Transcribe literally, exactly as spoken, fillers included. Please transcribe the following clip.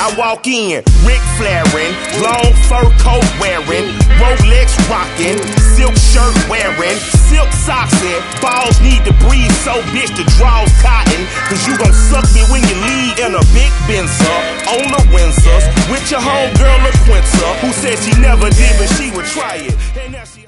I walk in, Ric Flairin', long fur coat wearing, Rolex rockin', silk shirt wearing, silk socks in, balls need to breathe so bitch the draw's cotton, cause you gon' suck me when you leave in a big Benzer, on the Windsors, with your homegirl LaQuinta, who said she never did but she would try it. And now she